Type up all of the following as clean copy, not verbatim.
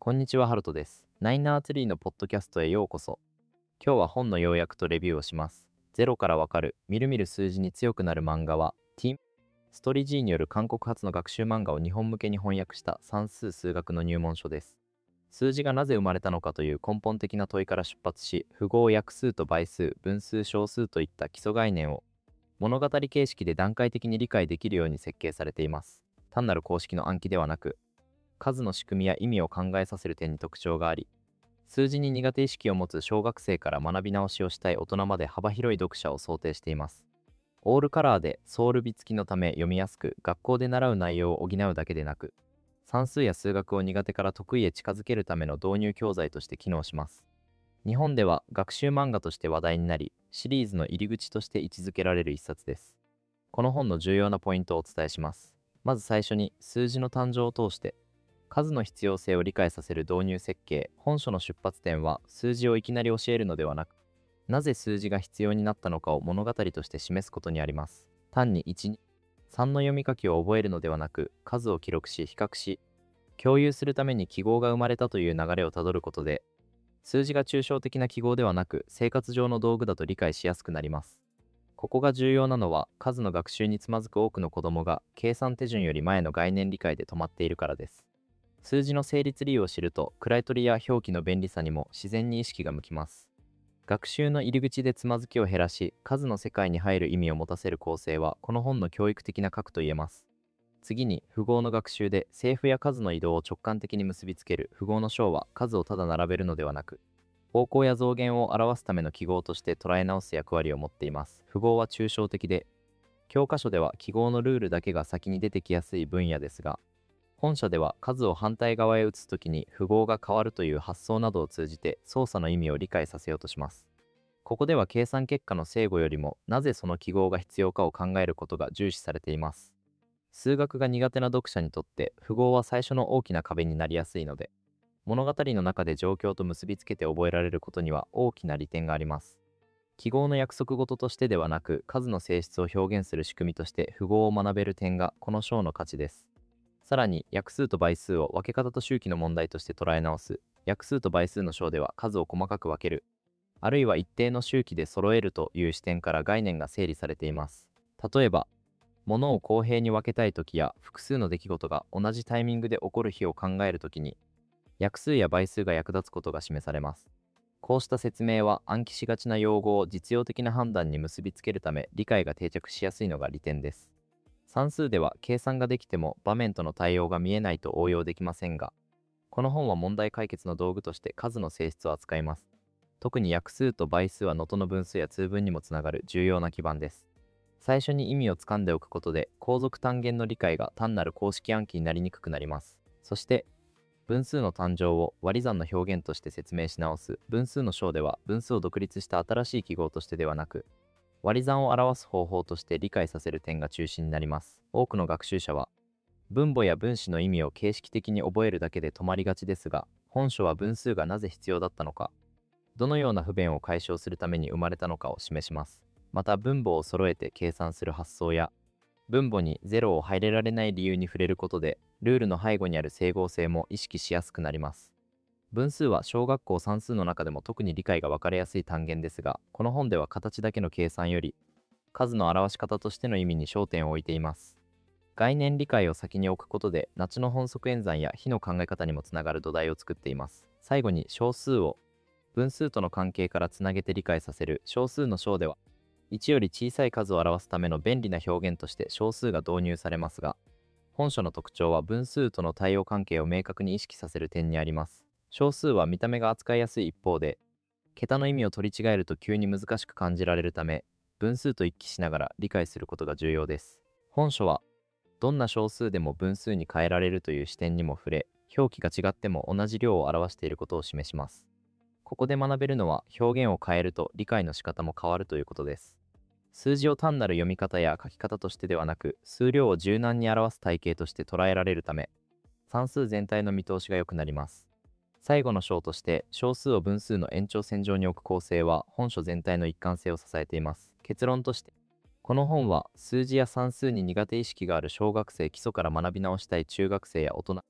こんにちは、ハルトです。ナインナーツリーのポッドキャストへようこそ。今日は本の要約とレビューをします。ゼロからわかる、みるみる数字に強くなる漫画は、ティン・ストリジーによる韓国発の学習漫画を日本向けに翻訳した算数数学の入門書です。数字がなぜ生まれたのかという根本的な問いから出発し、符号、約数と倍数、分数、小数といった基礎概念を物語形式で段階的に理解できるように設計されています。単なる公式の暗記ではなく、数の仕組みや意味を考えさせる点に特徴があり、数字に苦手意識を持つ小学生から学び直しをしたい大人まで幅広い読者を想定しています。オールカラーでソウル美付きのため読みやすく、学校で習う内容を補うだけでなく、算数や数学を苦手から得意へ近づけるための導入教材として機能します。日本では学習漫画として話題になり、シリーズの入り口として位置づけられる一冊です。この本の重要なポイントをお伝えします。まず最初に、数字の誕生を通して数の必要性を理解させる導入設計。本書の出発点は数字をいきなり教えるのではなく、なぜ数字が必要になったのかを物語として示すことにあります。単に1、2、3の読み書きを覚えるのではなく、数を記録し比較し共有するために記号が生まれたという流れをたどることで、数字が抽象的な記号ではなく生活上の道具だと理解しやすくなります。ここが重要なのは、数の学習につまずく多くの子供が計算手順より前の概念理解で止まっているからです。数字の成立理由を知ると、位取りや表記の便利さにも自然に意識が向きます。学習の入り口でつまずきを減らし、数の世界に入る意味を持たせる構成は、この本の教育的な核と言えます。次に、符号の学習で正負や数の移動を直感的に結びつける。符号の章は数をただ並べるのではなく、方向や増減を表すための記号として捉え直す役割を持っています。符号は抽象的で、教科書では記号のルールだけが先に出てきやすい分野ですが、本書では数を反対側へ移すときに符号が変わるという発想などを通じて操作の意味を理解させようとします。ここでは計算結果の正誤よりも、なぜその記号が必要かを考えることが重視されています。数学が苦手な読者にとって符号は最初の大きな壁になりやすいので、物語の中で状況と結びつけて覚えられることには大きな利点があります。記号の約束事としてではなく、数の性質を表現する仕組みとして符号を学べる点がこの章の価値です。さらに、約数と倍数を分け方と周期の問題として捉え直す。約数と倍数の章では数を細かく分ける、あるいは一定の周期で揃えるという視点から概念が整理されています。例えば、物を公平に分けたいときや複数の出来事が同じタイミングで起こる日を考えるときに、約数や倍数が役立つことが示されます。こうした説明は暗記しがちな用語を実用的な判断に結びつけるため、理解が定着しやすいのが利点です。算数では計算ができても場面との対応が見えないと応用できませんが、この本は問題解決の道具として数の性質を扱います。特に約数と倍数は能登の分数や通分にもつながる重要な基盤です。最初に意味をつかんでおくことで、後続単元の理解が単なる公式暗記になりにくくなります。そして、分数の誕生を割り算の表現として説明し直す。分数の章では分数を独立した新しい記号としてではなく、割り算を表す方法として理解させる点が中心になります。多くの学習者は分母や分子の意味を形式的に覚えるだけで止まりがちですが、本書は分数がなぜ必要だったのか、どのような不便を解消するために生まれたのかを示します。また、分母を揃えて計算する発想や、分母に0を入れられない理由に触れることで、ルールの背後にある整合性も意識しやすくなります。分数は小学校算数の中でも特に理解が分かりやすい単元ですが、この本では形だけの計算より、数の表し方としての意味に焦点を置いています。概念理解を先に置くことで、ナチの本則演算や比の考え方にもつながる土台を作っています。最後に、小数を分数との関係からつなげて理解させる。小数の章では、1より小さい数を表すための便利な表現として小数が導入されますが、本書の特徴は分数との対応関係を明確に意識させる点にあります。小数は見た目が扱いやすい一方で、桁の意味を取り違えると急に難しく感じられるため、分数と一致しながら理解することが重要です。本書は、どんな小数でも分数に変えられるという視点にも触れ、表記が違っても同じ量を表していることを示します。ここで学べるのは、表現を変えると理解の仕方も変わるということです。数字を単なる読み方や書き方としてではなく、数量を柔軟に表す体系として捉えられるため、算数全体の見通しが良くなります。最後の章として、小数を分数の延長線上に置く構成は、本書全体の一貫性を支えています。結論として、この本は数字や算数に苦手意識がある小学生基礎から学び直したい中学生や大人、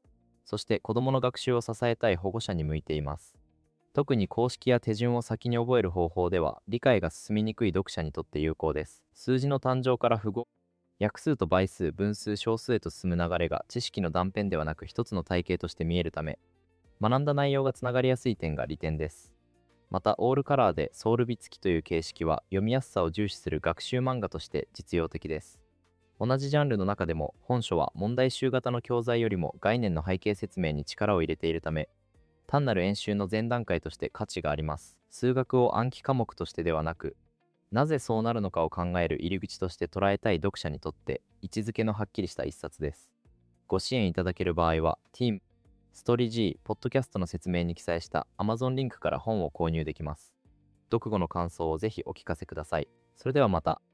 そして子どもの学習を支えたい保護者に向いています。特に公式や手順を先に覚える方法では、理解が進みにくい読者にとって有効です。数字の誕生から符号、約数と倍数、分数、小数へと進む流れが知識の断片ではなく一つの体系として見えるため、学んだ内容がつながりやすい点が利点です。また、オールカラーでソウル美付きという形式は読みやすさを重視する学習漫画として実用的です。同じジャンルの中でも本書は問題集型の教材よりも概念の背景説明に力を入れているため、単なる演習の前段階として価値があります。数学を暗記科目としてではなく、なぜそうなるのかを考える入り口として捉えたい読者にとって位置づけのはっきりした一冊です。ご支援いただける場合は、Team、ストリ G、ポッドキャストの説明に記載した Amazon リンクから本を購入できます。読後の感想をぜひお聞かせください。それではまた。